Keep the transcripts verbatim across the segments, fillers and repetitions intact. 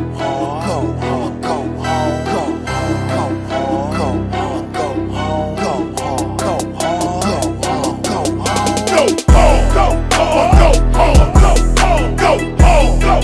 hard, go hard, go hard, go hard, go hard, go hard, go hard, go hard, go hard, go hard, go hard, go hard, go hard, go hard, go hard, go hard,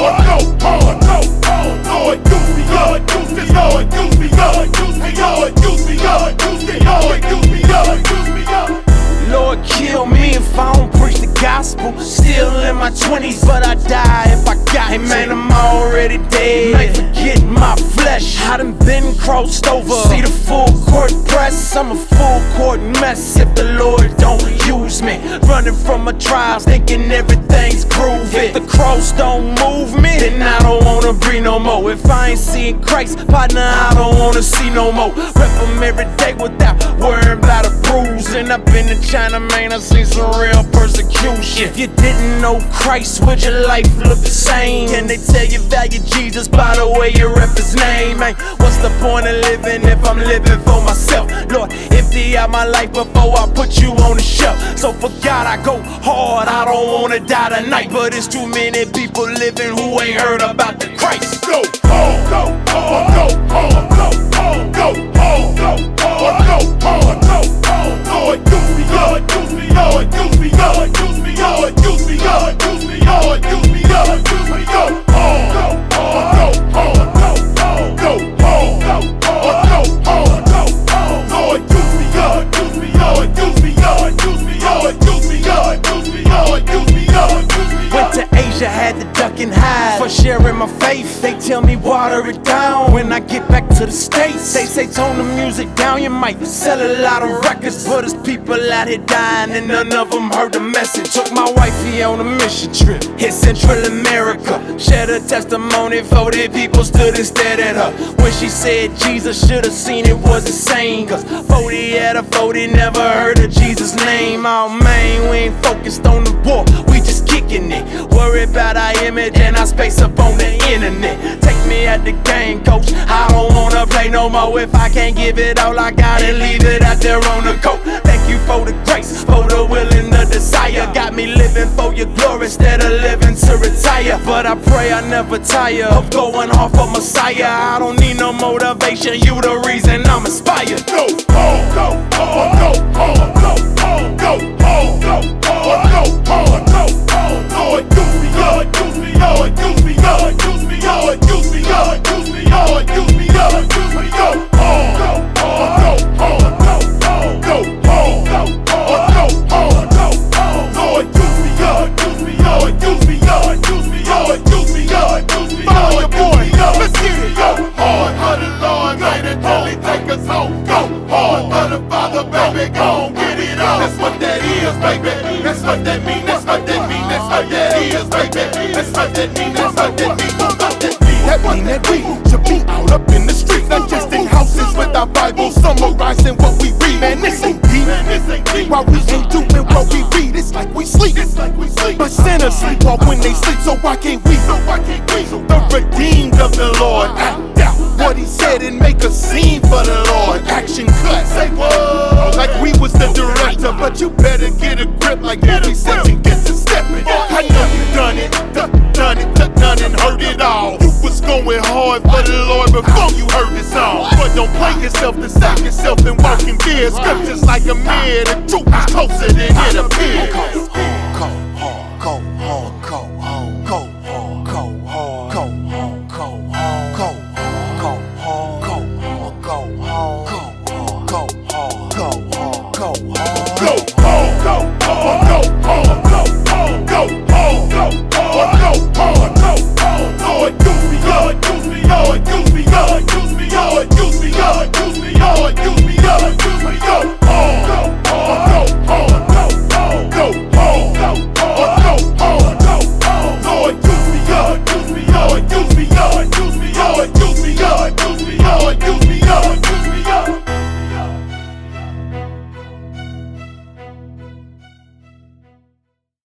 go hard, go hard. Lord, use me, Lord, use me, Lord, use me, Lord, use me, Lord, use me, Lord, use me, Lord, use me, Lord, use me, Lord. Lord, kill me if I don't preach the gospel. Still in my twenties, but I die if I got it. Man, I'm already dead. Might forget my flesh. I done been crossed over. See the full court press. I'm a full court mess if the Lord don't use me. Running from my trials, thinking everything's groovy. If the cross don't move me, then I don't wanna breathe no more. If I ain't seeing Christ, partner, I don't wanna see no more. Rep him every day without worrying about a bruise. And I've been to China, man, I seen some real persecution. If you didn't know Christ, would your life look the same? Can they tell you value Jesus by the way you rep his name? Hey, what's the point of living if I'm living for myself? Lord, empty out my life before I put you on the shelf. So for God I go hard, I don't wanna die tonight. But it's too many people living who ain't heard about the Christ. Go hard, go hard, go hard, go hard, go hard, go hard, go hard, go hard. Lord, use me, Lord, use me, Lord, use me, Lord, use me, Lord, use me, Lord, use me, Lord, use me, Lord, use me, go hard, go hard, go hard, go hard, go hard, go hard, go hard, go hard. Lord, use me, Lord, use me, Lord, use me, Lord, use me, Lord, use me, Lord, use me, Lord, use me, Lord, use me. Went to Asia, had to duck and hide for sharing my faith. They tell me water it down when I get back to the States. They say tone the music down, you might sell a lot of records, but there's people out here dying and none of them heard the message. Took my wifey on a mission trip, hit Central America, shared her testimony, forty people stood and stared at her. When she said Jesus, should've seen it was insane, cause forty out of forty never heard of Jesus' name. Oh man, we ain't focused on the war, we just kicking it. Worry about our image and our space up on the internet. Take me at the game, coach, I don't wanna play no more. If I can't give it all I gotta leave it out there on the court. Thank you for the grace, for the will and the desire. Got me living for your glory instead of living to retire. But I pray I never tire of going hard for Messiah. I don't need no motivation, you the reason I'm inspired. Go hard, go hard, go hard, go hard, go hard, go hard, go hard, go hard. Lord, use me, Lord, use me, Lord, use me, Lord, use me, Lord, use me, Lord, use me, Lord, use me, Lord, use me, go hard, go hard, go hard, go hard, go hard, go hard, go hard, go hard. Lord, use me, Lord, use me, Lord, use me, Lord, use me, Lord, use me, Lord, use me, Lord, use me, Lord. Let's get it. Go hard for the Lord, let it really take us home. Go hard for the Father, baby, go get it on. That's what that is, baby. That's what that mean. That's what that mean. That's what that is, baby. That's what that mean. That's what that mean. That's what that mean. That mean that we should be out up in the streets, not just in houses with our Bibles summarizing what we read. Man, this ain't deep. Man, this ain't deep. While we ain't doing what we read, it's like we sleep. It's like we sleep. But sinners sleep off when they sleep, so why can't we? So why can't we? The redeemed of the Lord act out what he said and make a scene for the Lord. Action cut. Say what? Like we was the director, but you better get a grip like movie sets and get to stepping. I know you done it, done it, done and heard it all. You was going hard for the Lord before you heard this song. But don't play yourself to stop yourself and walk in fear. Scriptures like a mirror, the truth is closer than it appears.